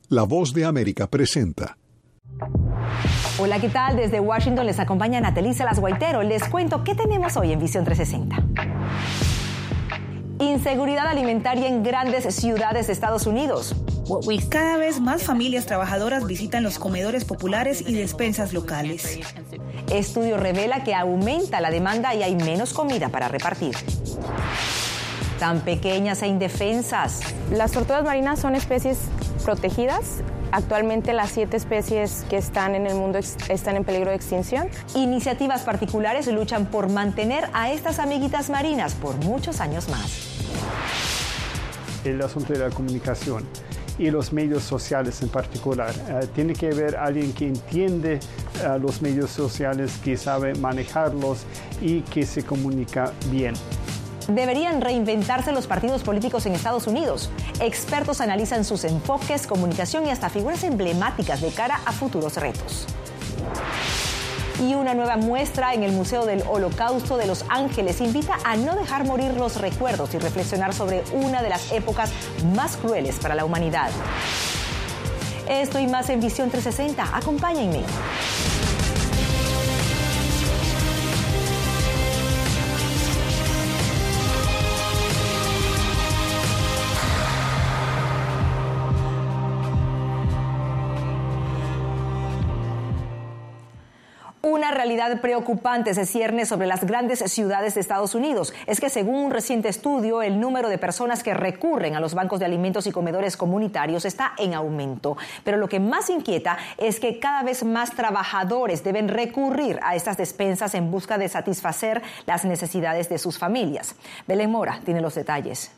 La Voz de América presenta. Hola, ¿qué tal? Desde Washington les acompaña Nathalie Salas-Guaitero. Les cuento qué tenemos hoy en Visión 360. Inseguridad alimentaria en grandes ciudades de Estados Unidos. Cada vez más familias trabajadoras visitan los comedores populares y despensas locales. Estudio revela que aumenta la demanda y hay menos comida para repartir. Tan pequeñas e indefensas. Las tortugas marinas son especies protegidas. Actualmente las 7 especies que están en el mundo están en peligro de extinción. Iniciativas particulares luchan por mantener a estas amiguitas marinas por muchos años más. El asunto de la comunicación y los medios sociales en particular. Tiene que haber alguien que entiende los medios sociales, que sabe manejarlos y que se comunica bien. Deberían reinventarse los partidos políticos en Estados Unidos. Expertos analizan sus enfoques, comunicación y hasta figuras emblemáticas de cara a futuros retos. Y una nueva muestra en el Museo del Holocausto de Los Ángeles invita a no dejar morir los recuerdos y reflexionar sobre una de las épocas más crueles para la humanidad. Esto y más en Visión 360. Acompáñenme. Una realidad preocupante se cierne sobre las grandes ciudades de Estados Unidos. Es que según un reciente estudio, el número de personas que recurren a los bancos de alimentos y comedores comunitarios está en aumento. Pero lo que más inquieta es que cada vez más trabajadores deben recurrir a estas despensas en busca de satisfacer las necesidades de sus familias. Belén Mora tiene los detalles.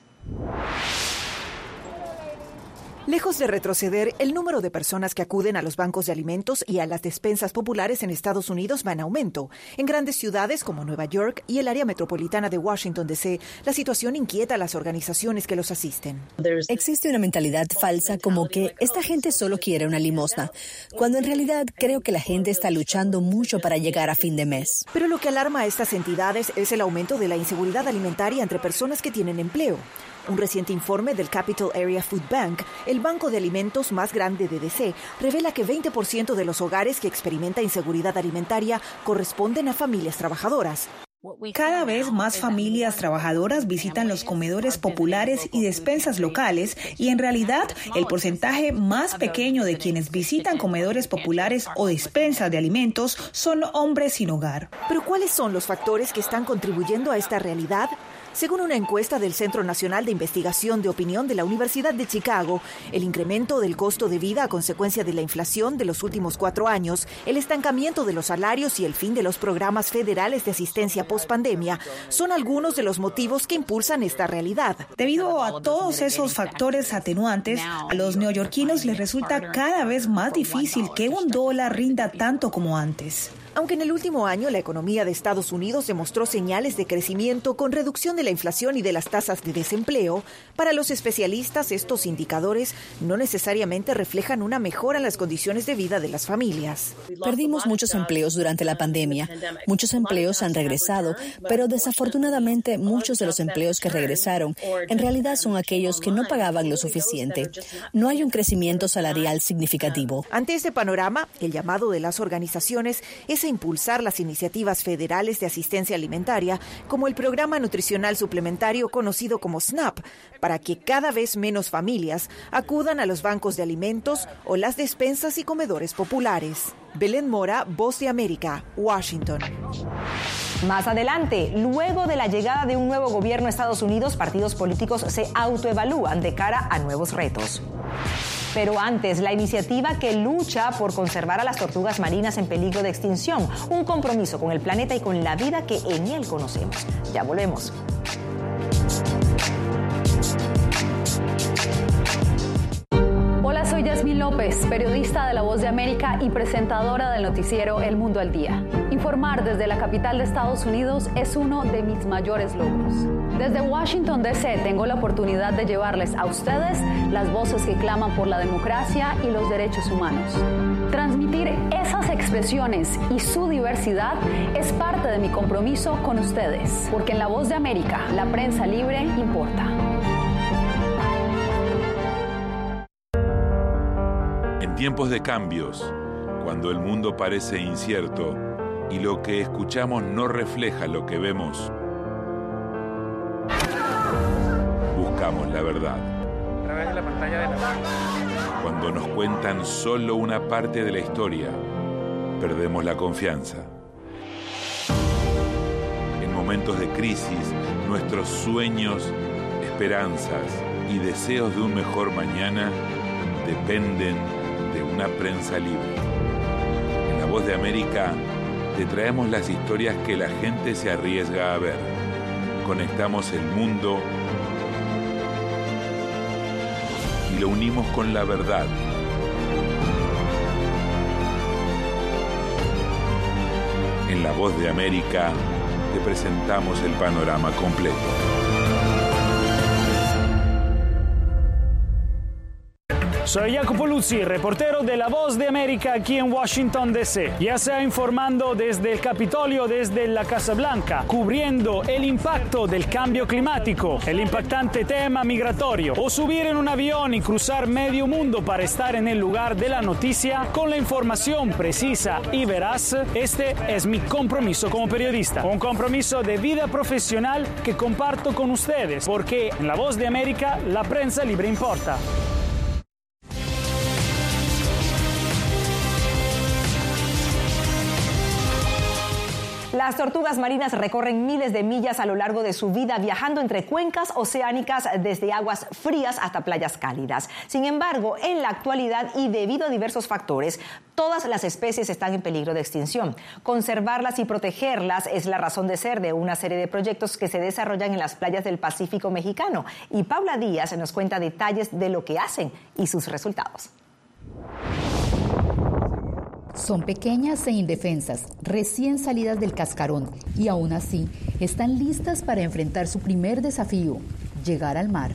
Lejos de retroceder, el número de personas que acuden a los bancos de alimentos y a las despensas populares en Estados Unidos va en aumento. En grandes ciudades como Nueva York y el área metropolitana de Washington, D.C., la situación inquieta a las organizaciones que los asisten. Existe una mentalidad falsa como que esta gente solo quiere una limosna, cuando en realidad creo que la gente está luchando mucho para llegar a fin de mes. Pero lo que alarma a estas entidades es el aumento de la inseguridad alimentaria entre personas que tienen empleo. Un reciente informe del Capital Area Food Bank, el banco de alimentos más grande de D.C., revela que 20% de los hogares que experimentan inseguridad alimentaria corresponden a familias trabajadoras. Cada vez más familias trabajadoras visitan los comedores populares y despensas locales y en realidad el porcentaje más pequeño de quienes visitan comedores populares o despensas de alimentos son hombres sin hogar. ¿Pero cuáles son los factores que están contribuyendo a esta realidad? Según una encuesta del Centro Nacional de Investigación de Opinión de la Universidad de Chicago, el incremento del costo de vida a consecuencia de la inflación de los últimos 4 años, el estancamiento de los salarios y el fin de los programas federales de asistencia post-pandemia son algunos de los motivos que impulsan esta realidad. Debido a todos esos factores atenuantes, a los neoyorquinos les resulta cada vez más difícil que $1 rinda tanto como antes. Aunque en el último año la economía de Estados Unidos demostró señales de crecimiento con reducción de la inflación y de las tasas de desempleo, para los especialistas estos indicadores no necesariamente reflejan una mejora en las condiciones de vida de las familias. Perdimos muchos empleos durante la pandemia. Muchos empleos han regresado, pero desafortunadamente muchos de los empleos que regresaron en realidad son aquellos que no pagaban lo suficiente. No hay un crecimiento salarial significativo. Ante este panorama, el llamado de las organizaciones es a impulsar las iniciativas federales de asistencia alimentaria, como el Programa Nutricional Suplementario conocido como SNAP, para que cada vez menos familias acudan a los bancos de alimentos o las despensas y comedores populares. Belén Mora, Voz de América, Washington. Más adelante, luego de la llegada de un nuevo gobierno a Estados Unidos, partidos políticos se autoevalúan de cara a nuevos retos. Pero antes, la iniciativa que lucha por conservar a las tortugas marinas en peligro de extinción, un compromiso con el planeta y con la vida que en él conocemos. Ya volvemos. Hola, soy Yasmín López, periodista de La Voz de América y presentadora del noticiero El Mundo al Día. Informar desde la capital de Estados Unidos es uno de mis mayores logros. Desde Washington, D.C., tengo la oportunidad de llevarles a ustedes las voces que claman por la democracia y los derechos humanos. Transmitir esas expresiones y su diversidad es parte de mi compromiso con ustedes, porque en La Voz de América, la prensa libre importa. tiempos de cambios, cuando el mundo parece incierto y lo que escuchamos no refleja lo que vemos, buscamos la verdad. A través de la pantalla de la... Cuando nos cuentan solo una parte de la historia, perdemos la confianza. En momentos de crisis, nuestros sueños, esperanzas y deseos de un mejor mañana dependen de una prensa libre. En La Voz de América te traemos las historias que la gente se arriesga a ver. Conectamos el mundo y lo unimos con la verdad. En La Voz de América te presentamos el panorama completo. Soy Jacopo Luzzi, reportero de La Voz de América aquí en Washington, D.C. Ya sea informando desde el Capitolio, desde la Casa Blanca, cubriendo el impacto del cambio climático, el impactante tema migratorio, o subir en un avión y cruzar medio mundo para estar en el lugar de la noticia con la información precisa y veraz. Este es mi compromiso como periodista, un compromiso de vida profesional que comparto con ustedes, porque en La Voz de América la prensa libre importa. Las tortugas marinas recorren miles de millas a lo largo de su vida, viajando entre cuencas oceánicas desde aguas frías hasta playas cálidas. Sin embargo, en la actualidad y debido a diversos factores, todas las especies están en peligro de extinción. Conservarlas y protegerlas es la razón de ser de una serie de proyectos que se desarrollan en las playas del Pacífico mexicano. Y Paula Díaz nos cuenta detalles de lo que hacen y sus resultados. Son pequeñas e indefensas, recién salidas del cascarón, y aún así están listas para enfrentar su primer desafío, llegar al mar.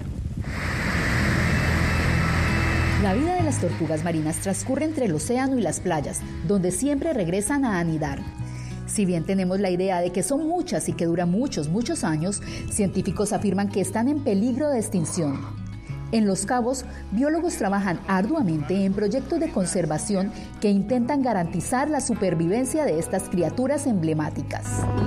La vida de las tortugas marinas transcurre entre el océano y las playas, donde siempre regresan a anidar. Si bien tenemos la idea de que son muchas y que duran muchos años, científicos afirman que están en peligro de extinción. En Los Cabos, biólogos trabajan arduamente en proyectos de conservación que intentan garantizar la supervivencia de estas criaturas emblemáticas.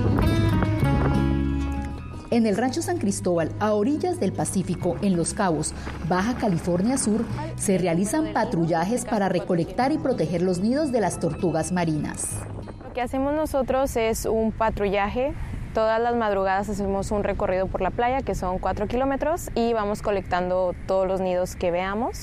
En el Rancho San Cristóbal, a orillas del Pacífico, en Los Cabos, Baja California Sur, se realizan patrullajes para recolectar y proteger los nidos de las tortugas marinas. Lo que hacemos nosotros es un patrullaje. Todas las madrugadas hacemos un recorrido por la playa, que son 4 kilómetros, y vamos colectando todos los nidos que veamos.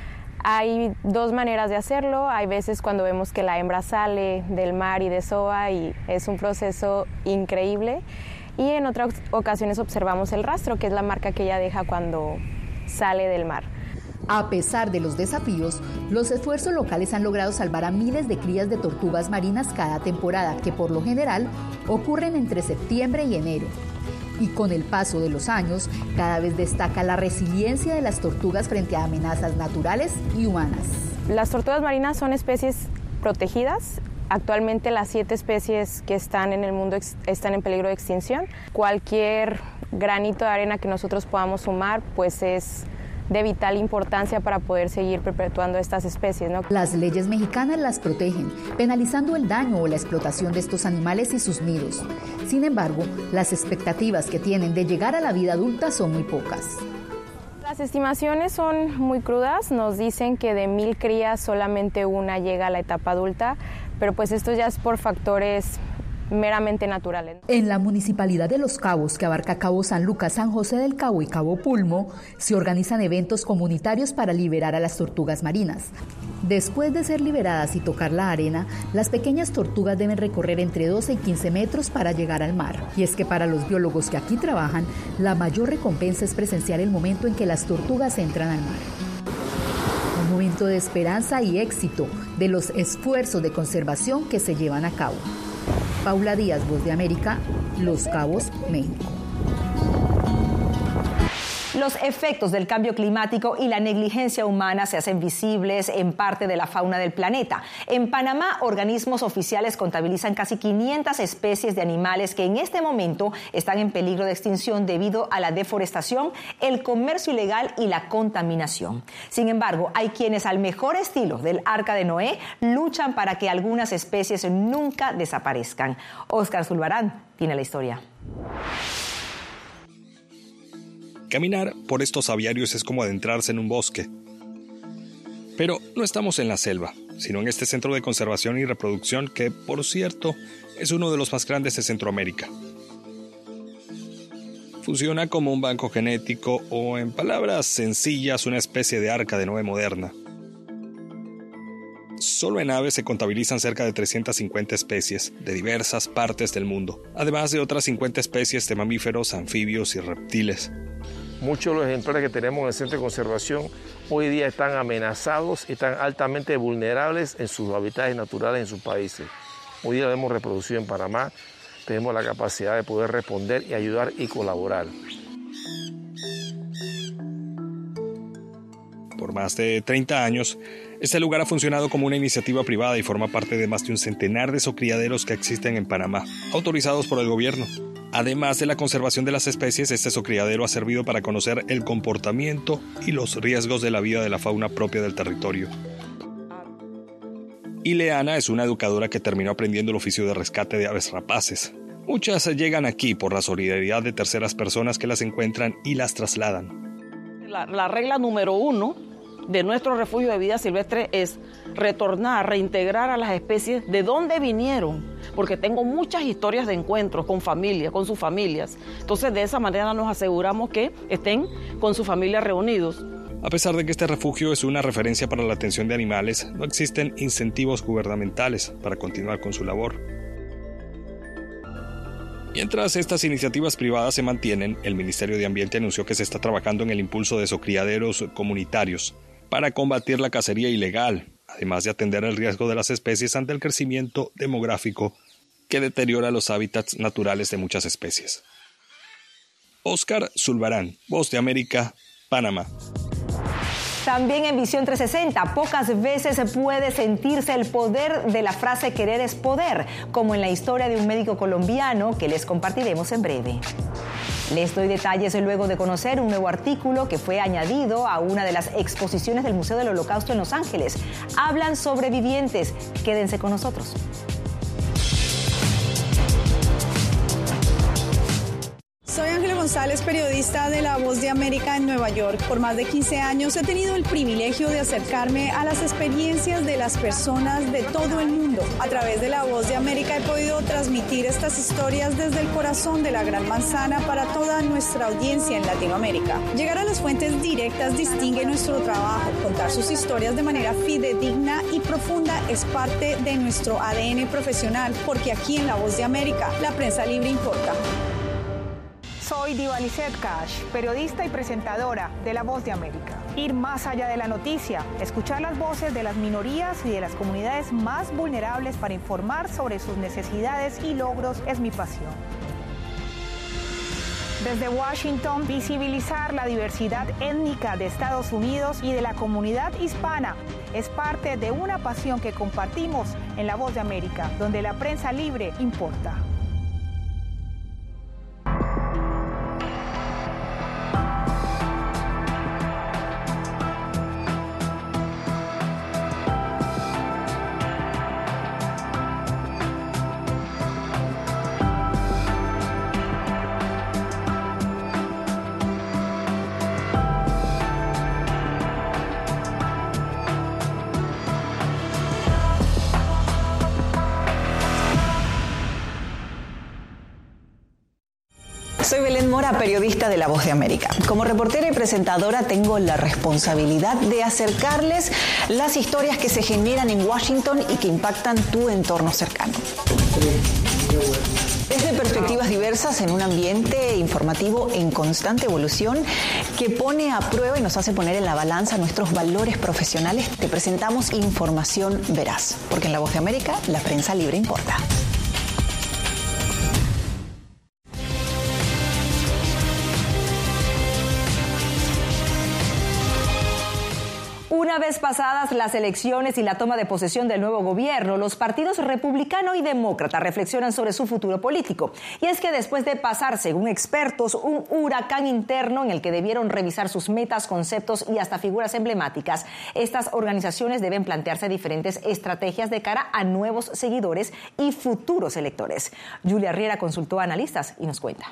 Hay dos maneras de hacerlo. Hay veces cuando vemos que la hembra sale del mar y desova, y es un proceso increíble. Y en otras ocasiones observamos el rastro, que es la marca que ella deja cuando sale del mar. A pesar de los desafíos, los esfuerzos locales han logrado salvar a miles de crías de tortugas marinas cada temporada, que por lo general ocurren entre septiembre y enero. Y con el paso de los años, cada vez destaca la resiliencia de las tortugas frente a amenazas naturales y humanas. Las tortugas marinas son especies protegidas. Actualmente las 7 especies que están en el mundo están en peligro de extinción. Cualquier granito de arena que nosotros podamos sumar, pues es de vital importancia para poder seguir perpetuando estas especies, ¿no? Las leyes mexicanas las protegen, penalizando el daño o la explotación de estos animales y sus nidos. Sin embargo, las expectativas que tienen de llegar a la vida adulta son muy pocas. Las estimaciones son muy crudas. Nos dicen que de 1000 crías solamente una llega a la etapa adulta, pero pues esto ya es por factores meramente naturales. En la municipalidad de Los Cabos, que abarca Cabo San Lucas, San José del Cabo y Cabo Pulmo, se organizan eventos comunitarios para liberar a las tortugas marinas. Después de ser liberadas y tocar la arena, las pequeñas tortugas deben recorrer entre 12 y 15 metros para llegar al mar. Y es que para los biólogos que aquí trabajan, la mayor recompensa es presenciar el momento en que las tortugas entran al mar. Un momento de esperanza y éxito de los esfuerzos de conservación que se llevan a cabo. Paula Díaz, Voz de América, Los Cabos, México. Los efectos del cambio climático y la negligencia humana se hacen visibles en parte de la fauna del planeta. En Panamá, organismos oficiales contabilizan casi 500 especies de animales que en este momento están en peligro de extinción debido a la deforestación, el comercio ilegal y la contaminación. Sin embargo, hay quienes al mejor estilo del Arca de Noé luchan para que algunas especies nunca desaparezcan. Oscar Zulbarán tiene la historia. Caminar por estos aviarios es como adentrarse en un bosque. Pero no estamos en la selva, sino en este centro de conservación y reproducción que, por cierto, es uno de los más grandes de Centroamérica. Funciona como un banco genético o, en palabras sencillas, una especie de Arca de Noé moderna. Solo en aves se contabilizan cerca de 350 especies de diversas partes del mundo, además de otras 50 especies de mamíferos, anfibios y reptiles. Muchos de los ejemplares que tenemos en el centro de conservación hoy día están amenazados y están altamente vulnerables en sus hábitats naturales en sus países. Hoy día lo hemos reproducido en Panamá, tenemos la capacidad de poder responder y ayudar y colaborar. Por más de 30 años, este lugar ha funcionado como una iniciativa privada y forma parte de más de un centenar de zocriaderos que existen en Panamá, autorizados por el gobierno. Además de la conservación de las especies, este zocriadero ha servido para conocer el comportamiento y los riesgos de la vida de la fauna propia del territorio. Ileana es una educadora que terminó aprendiendo el oficio de rescate de aves rapaces. Muchas llegan aquí por la solidaridad de terceras personas que las encuentran y las trasladan. La regla número 1 de nuestro refugio de vida silvestre es retornar, reintegrar a las especies de donde vinieron, porque tengo muchas historias de encuentros con familias, con sus familias. Entonces, de esa manera nos aseguramos que estén con su familia reunidos. A pesar de que este refugio es una referencia para la atención de animales, no existen incentivos gubernamentales para continuar con su labor. Mientras estas iniciativas privadas se mantienen, el Ministerio de Ambiente anunció que se está trabajando en el impulso de zocriaderos comunitarios para combatir la cacería ilegal, además de atender el riesgo de las especies ante el crecimiento demográfico que deteriora los hábitats naturales de muchas especies. Oscar Zulbarán, Voz de América, Panamá. También en Visión 360, pocas veces puede sentirse el poder de la frase querer es poder, como en la historia de un médico colombiano que les compartiremos en breve. Les doy detalles luego de conocer un nuevo artículo que fue añadido a una de las exposiciones del Museo del Holocausto en Los Ángeles. Hablan sobrevivientes. Quédense con nosotros. Soy Ángela González, periodista de La Voz de América en Nueva York. Por más de 15 años he tenido el privilegio de acercarme a las experiencias de las personas de todo el mundo. A través de La Voz de América he podido transmitir estas historias desde el corazón de la Gran Manzana para toda nuestra audiencia en Latinoamérica. Llegar a las fuentes directas distingue nuestro trabajo. Contar sus historias de manera fidedigna y profunda es parte de nuestro ADN profesional, porque aquí en La Voz de América la prensa libre importa. Soy Diva Lizette Cash, periodista y presentadora de La Voz de América. Ir más allá de la noticia, escuchar las voces de las minorías y de las comunidades más vulnerables para informar sobre sus necesidades y logros es mi pasión. Desde Washington, visibilizar la diversidad étnica de Estados Unidos y de la comunidad hispana es parte de una pasión que compartimos en La Voz de América, donde la prensa libre importa. Soy Belén Mora, periodista de La Voz de América. Como reportera y presentadora tengo la responsabilidad de acercarles las historias que se generan en Washington y que impactan tu entorno cercano. Desde perspectivas diversas en un ambiente informativo en constante evolución que pone a prueba y nos hace poner en la balanza nuestros valores profesionales, te presentamos información veraz, porque en La Voz de América la prensa libre importa. Una vez pasadas las elecciones y la toma de posesión del nuevo gobierno, los partidos republicano y demócrata reflexionan sobre su futuro político. Y es que después de pasar, según expertos, un huracán interno en el que debieron revisar sus metas, conceptos y hasta figuras emblemáticas, estas organizaciones deben plantearse diferentes estrategias de cara a nuevos seguidores y futuros electores. Julia Riera consultó a analistas y nos cuenta.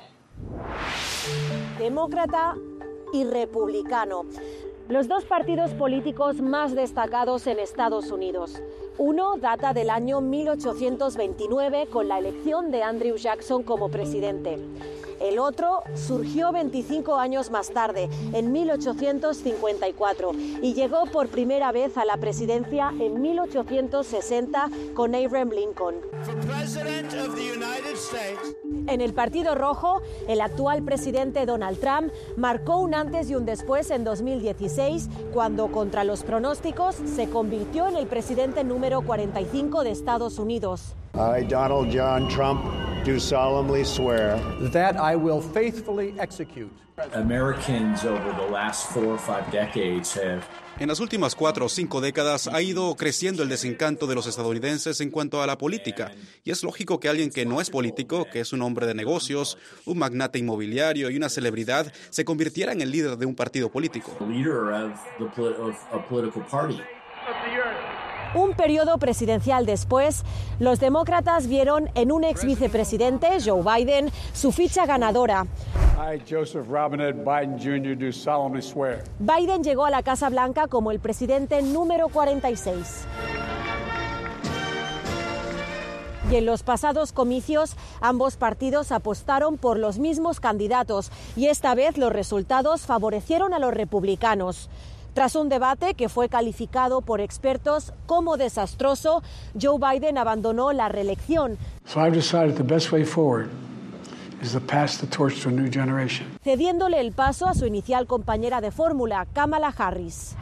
Demócrata y republicano. Los dos partidos políticos más destacados en Estados Unidos. Uno data del año 1829 con la elección de Andrew Jackson como presidente. El otro surgió 25 años más tarde, en 1854, y llegó por primera vez a la presidencia en 1860 con Abraham Lincoln. En el Partido Rojo, el actual presidente Donald Trump marcó un antes y un después en 2016, cuando, contra los pronósticos, se convirtió en el presidente número 45 de Estados Unidos. I, Donald John Trump, do solemnly swear that I will faithfully execute. Americans over the last 4 or 5 decades have En las últimas 4 o 5 décadas ha ido creciendo el desencanto de los estadounidenses en cuanto a la política. Y es lógico que alguien que no es político, que es un hombre de negocios, un magnate inmobiliario y una celebridad, se convirtiera en el líder de un partido político. Un periodo presidencial después, los demócratas vieron en un ex vicepresidente, Joe Biden, su ficha ganadora. I, Joseph Robinette Biden Jr., do solemnly swear. Biden llegó a la Casa Blanca como el presidente número 46. Y en los pasados comicios, ambos partidos apostaron por los mismos candidatos y esta vez los resultados favorecieron a los republicanos. Tras un debate que fue calificado por expertos como desastroso, Joe Biden abandonó la reelección. Cediéndole el paso a su inicial compañera de fórmula, Kamala Harris.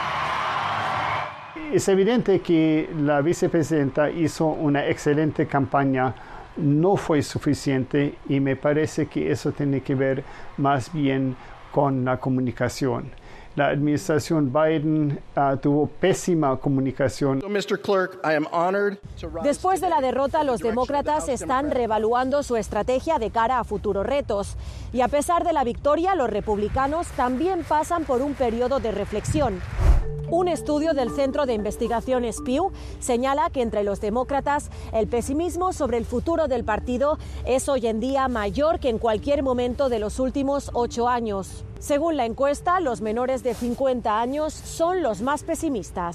Es evidente que la vicepresidenta hizo una excelente campaña, no fue suficiente y me parece que eso tiene que ver más bien con la comunicación. La administración Biden tuvo pésima comunicación. Después de la derrota, los demócratas están reevaluando su estrategia de cara a futuros retos. Y a pesar de la victoria, los republicanos también pasan por un periodo de reflexión. Un estudio del Centro de Investigaciones Pew señala que entre los demócratas el pesimismo sobre el futuro del partido es hoy en día mayor que en cualquier momento de los últimos 8 años. Según la encuesta, los menores de 50 años son los más pesimistas.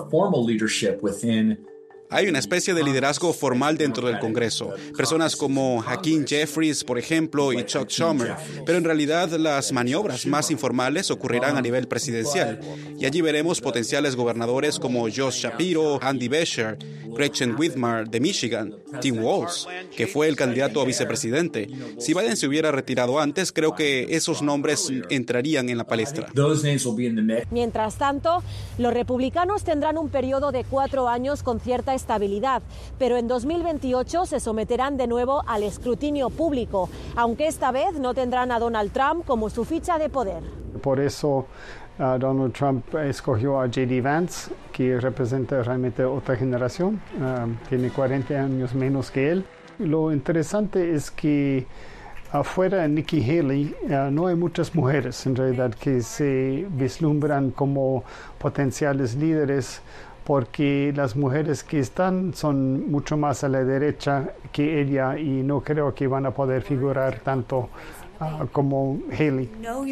Hay una especie de liderazgo formal dentro del Congreso. Personas como Hakeem Jeffries, por ejemplo, y Chuck Schumer. Pero en realidad las maniobras más informales ocurrirán a nivel presidencial. Y allí veremos potenciales gobernadores como Josh Shapiro, Andy Beshear, Gretchen Whitmer de Michigan, Tim Walz, que fue el candidato a vicepresidente. Si Biden se hubiera retirado antes, creo que esos nombres entrarían en la palestra. Mientras tanto, los republicanos tendrán un periodo de 4 años con cierta estabilidad, pero en 2028 se someterán de nuevo al escrutinio público, aunque esta vez no tendrán a Donald Trump como su ficha de poder. Por eso Donald Trump escogió a J.D. Vance, que representa realmente otra generación, tiene 40 años menos que él. Lo interesante es que afuera de Nikki Haley no hay muchas mujeres en realidad que se vislumbran como potenciales líderes, porque las mujeres que están son mucho más a la derecha que ella y no creo que van a poder figurar tanto como Haley.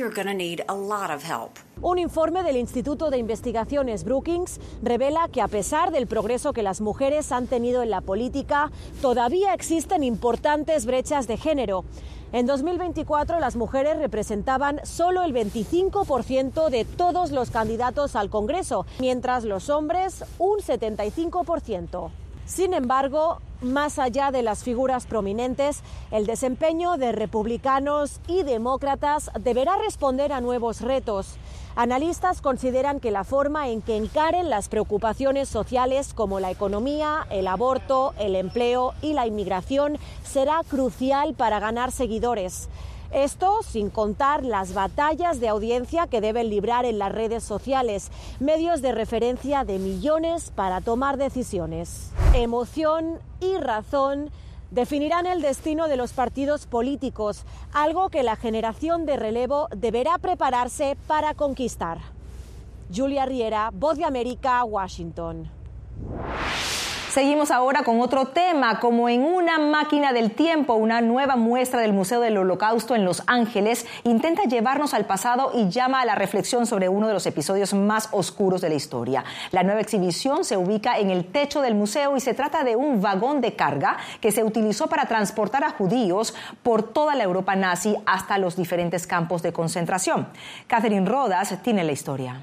Un informe del Instituto de Investigaciones Brookings revela que a pesar del progreso que las mujeres han tenido en la política, todavía existen importantes brechas de género. En 2024 las mujeres representaban solo el 25% de todos los candidatos al Congreso, mientras los hombres un 75%. Sin embargo, más allá de las figuras prominentes, el desempeño de republicanos y demócratas deberá responder a nuevos retos. Analistas consideran que la forma en que encaren las preocupaciones sociales como la economía, el aborto, el empleo y la inmigración será crucial para ganar seguidores. Esto sin contar las batallas de audiencia que deben librar en las redes sociales, medios de referencia de millones para tomar decisiones. Emoción y razón definirán el destino de los partidos políticos, algo que la generación de relevo deberá prepararse para conquistar. Julia Riera, Voz de América, Washington. Seguimos ahora con otro tema. Como en una máquina del tiempo, una nueva muestra del Museo del Holocausto en Los Ángeles intenta llevarnos al pasado y llama a la reflexión sobre uno de los episodios más oscuros de la historia. La nueva exhibición se ubica en el techo del museo y se trata de un vagón de carga que se utilizó para transportar a judíos por toda la Europa nazi hasta los diferentes campos de concentración. Catherine Rodas tiene la historia.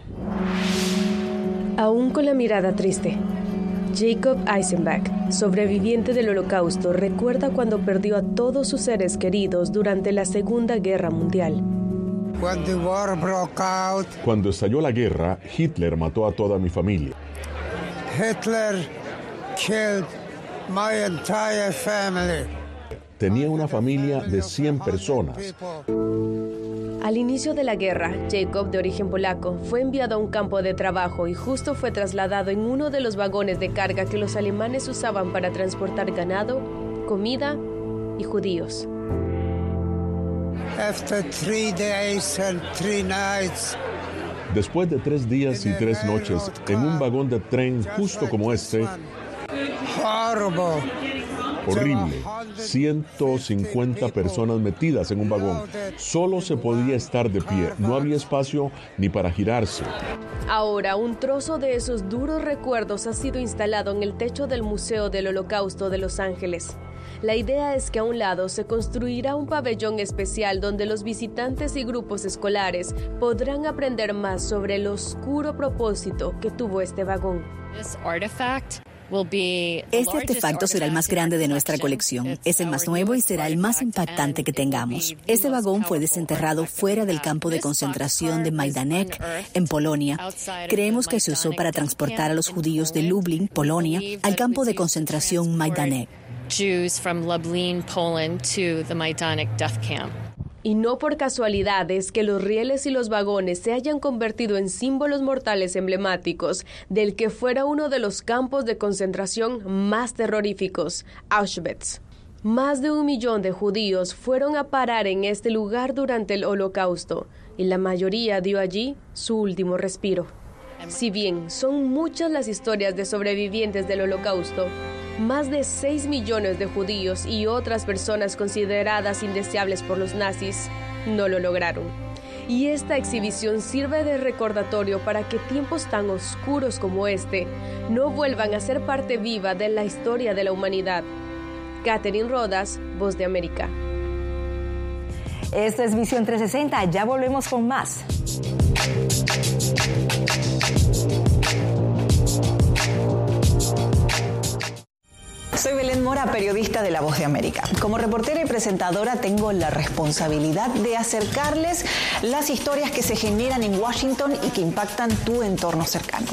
Aún con la mirada triste, Jacob Eisenbach, sobreviviente del Holocausto, recuerda cuando perdió a todos sus seres queridos durante la Segunda Guerra Mundial. Cuando estalló la guerra, Hitler mató a toda mi familia. Hitler killed my entire family. Tenía una familia de 100 personas. Al inicio de la guerra, Jacob, de origen polaco, fue enviado a un campo de trabajo y justo fue trasladado en uno de los vagones de carga que los alemanes usaban para transportar ganado, comida y judíos. Después de 3 días y 3 noches en un vagón de tren justo como este, horrible, 150 personas metidas en un vagón. Solo se podía estar de pie, no había espacio ni para girarse. Ahora, un trozo de esos duros recuerdos ha sido instalado en el techo del Museo del Holocausto de Los Ángeles. La idea es que a un lado se construirá un pabellón especial donde los visitantes y grupos escolares podrán aprender más sobre el oscuro propósito que tuvo este vagón. Este artefacto será el más grande de nuestra colección. Es el más nuevo y será el más impactante que tengamos. Este vagón fue desenterrado fuera del campo de concentración de Majdanek, en Polonia. Creemos que se usó para transportar a los judíos de Lublin, Polonia, al campo de concentración Majdanek. Y no por casualidad es que los rieles y los vagones se hayan convertido en símbolos mortales emblemáticos del que fuera uno de los campos de concentración más terroríficos, Auschwitz. Más de 1 millón de judíos fueron a parar en este lugar durante el Holocausto, y la mayoría dio allí su último respiro. Si bien son muchas las historias de sobrevivientes del Holocausto, más de 6 millones de judíos y otras personas consideradas indeseables por los nazis no lo lograron. Y esta exhibición sirve de recordatorio para que tiempos tan oscuros como este no vuelvan a ser parte viva de la historia de la humanidad. Catherine Rodas, Voz de América. Esto es Visión 360, ya volvemos con más. Soy Belén Mora, periodista de La Voz de América. Como reportera y presentadora tengo la responsabilidad de acercarles las historias que se generan en Washington y que impactan tu entorno cercano.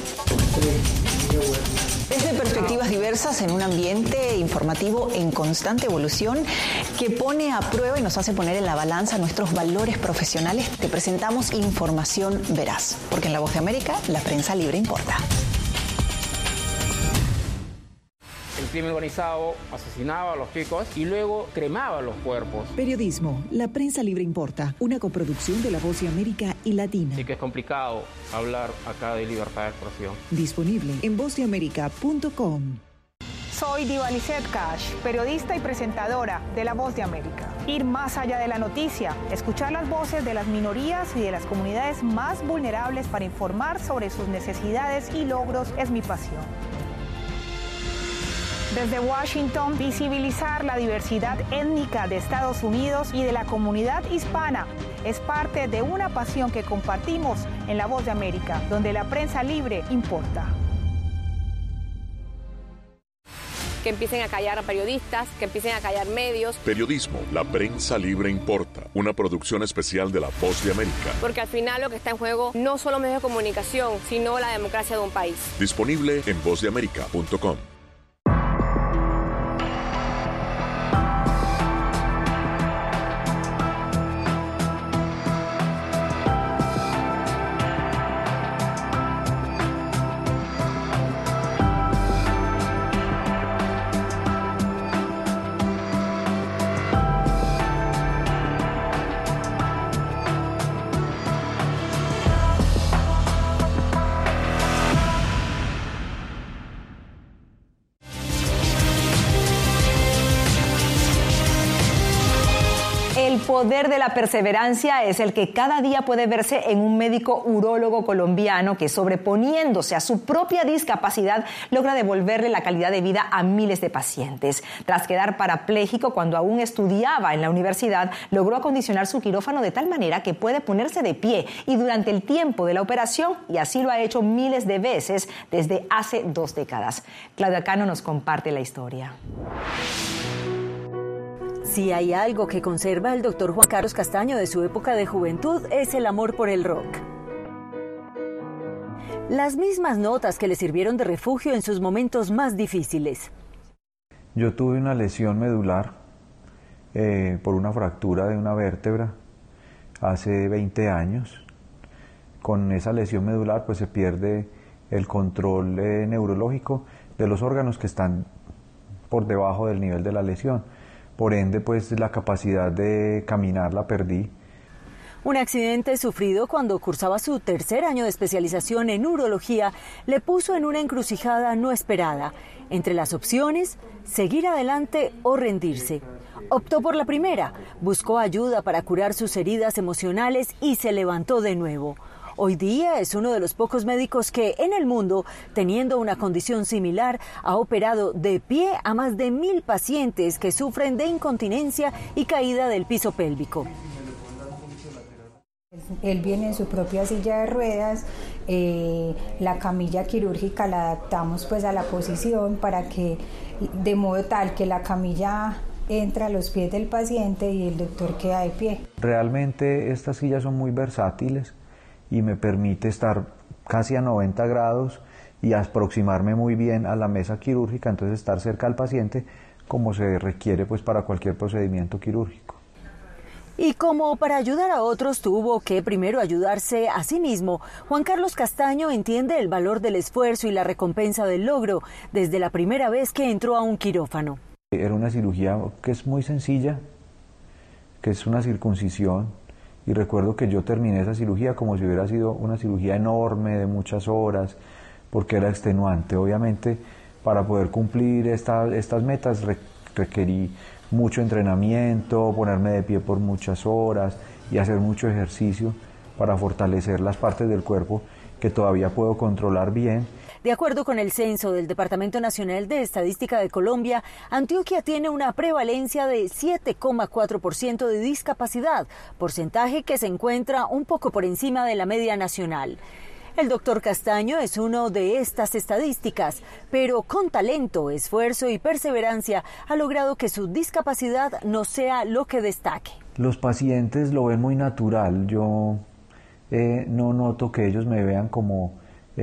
Desde perspectivas diversas en un ambiente informativo en constante evolución que pone a prueba y nos hace poner en la balanza nuestros valores profesionales, te presentamos información veraz, porque en La Voz de América la prensa libre importa. El crimen organizado asesinaba a los chicos y luego cremaba los cuerpos. Periodismo, la prensa libre importa, una coproducción de La Voz de América y Latina. Así que es complicado hablar acá de libertad de expresión. Disponible en vozdeamerica.com. Soy Diva Lizette Cash, periodista y presentadora de La Voz de América. Ir más allá de la noticia, escuchar las voces de las minorías y de las comunidades más vulnerables para informar sobre sus necesidades y logros es mi pasión. Desde Washington, visibilizar la diversidad étnica de Estados Unidos y de la comunidad hispana es parte de una pasión que compartimos en La Voz de América, donde la prensa libre importa. Que empiecen a callar a periodistas, que empiecen a callar medios. Periodismo, la prensa libre importa. Una producción especial de La Voz de América. Porque al final lo que está en juego no son los medios de comunicación, sino la democracia de un país. Disponible en vozdeamerica.com. poder de la perseverancia es el que cada día puede verse en un médico urólogo colombiano que, sobreponiéndose a su propia discapacidad, logra devolverle la calidad de vida a miles de pacientes. Tras quedar parapléjico cuando aún estudiaba en la universidad, logró acondicionar su quirófano de tal manera que puede ponerse de pie y durante el tiempo de la operación, y así lo ha hecho miles de veces desde hace 2 décadas. Claudia Cano nos comparte la historia. Si hay algo que conserva el doctor Juan Carlos Castaño de su época de juventud, es el amor por el rock. Las mismas notas que le sirvieron de refugio en sus momentos más difíciles. Yo tuve una lesión medular por una fractura de una vértebra hace 20 años. Con esa lesión medular pues se pierde el control neurológico de los órganos que están por debajo del nivel de la lesión. Por ende, pues la capacidad de caminar la perdí. Un accidente sufrido cuando cursaba su 3er año de especialización en urología le puso en una encrucijada no esperada. Entre las opciones, seguir adelante o rendirse. Optó por la primera, buscó ayuda para curar sus heridas emocionales y se levantó de nuevo. Hoy día es uno de los pocos médicos que en el mundo, teniendo una condición similar, ha operado de pie a más de 1000 pacientes que sufren de incontinencia y caída del piso pélvico. Él viene en su propia silla de ruedas, la camilla quirúrgica la adaptamos pues a la posición para que, de modo tal que la camilla entra a los pies del paciente y el doctor queda de pie. Realmente estas sillas son muy versátiles y me permite estar casi a 90 grados y aproximarme muy bien a la mesa quirúrgica, entonces estar cerca al paciente como se requiere pues para cualquier procedimiento quirúrgico. Y como para ayudar a otros tuvo que primero ayudarse a sí mismo, Juan Carlos Castaño entiende el valor del esfuerzo y la recompensa del logro desde la primera vez que entró a un quirófano. Era una cirugía que es muy sencilla, que es una circuncisión. Y recuerdo que yo terminé esa cirugía como si hubiera sido una cirugía enorme de muchas horas, porque era extenuante. Obviamente, para poder cumplir estas metas requerí mucho entrenamiento, ponerme de pie por muchas horas y hacer mucho ejercicio para fortalecer las partes del cuerpo que todavía puedo controlar bien. De acuerdo con el censo del Departamento Nacional de Estadística de Colombia, Antioquia tiene una prevalencia de 7,4% de discapacidad, porcentaje que se encuentra un poco por encima de la media nacional. El doctor Castaño es uno de estas estadísticas, pero con talento, esfuerzo y perseverancia ha logrado que su discapacidad no sea lo que destaque. Los pacientes lo ven muy natural. Yo no noto que ellos me vean como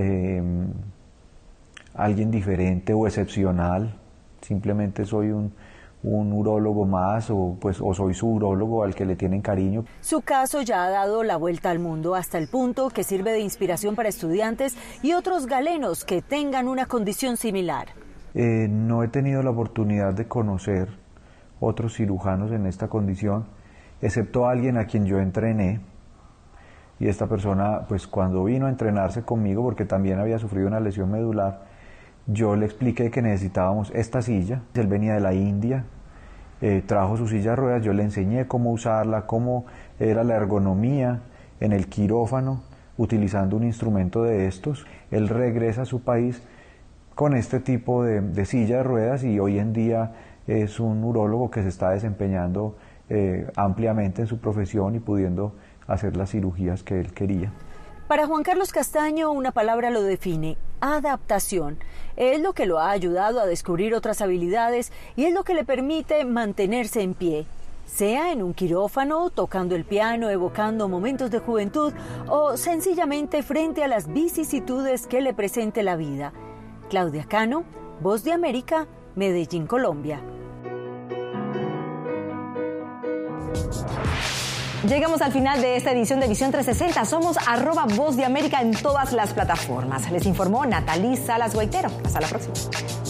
alguien diferente o excepcional. Simplemente soy un urólogo más o soy su urólogo al que le tienen cariño. Su caso ya ha dado la vuelta al mundo hasta el punto que sirve de inspiración para estudiantes y otros galenos que tengan una condición similar. No he tenido la oportunidad de conocer otros cirujanos en esta condición, excepto alguien a quien yo entrené. Y esta persona, pues cuando vino a entrenarse conmigo, porque también había sufrido una lesión medular, yo le expliqué que necesitábamos esta silla. Él venía de la India, trajo su silla de ruedas, yo le enseñé cómo usarla, cómo era la ergonomía en el quirófano, utilizando un instrumento de estos. Él regresa a su país con este tipo de silla de ruedas y hoy en día es un urólogo que se está desempeñando ampliamente en su profesión y pudiendo hacer las cirugías que él quería. Para Juan Carlos Castaño, una palabra lo define: adaptación. Es lo que lo ha ayudado a descubrir otras habilidades y es lo que le permite mantenerse en pie, sea en un quirófano, tocando el piano, evocando momentos de juventud o sencillamente frente a las vicisitudes que le presente la vida. Claudia Cano, Voz de América, Medellín, Colombia. Llegamos al final de esta edición de Visión 360. Somos @Voz de América en todas las plataformas. Les informó Natalí Salas Guaitero. Hasta la próxima.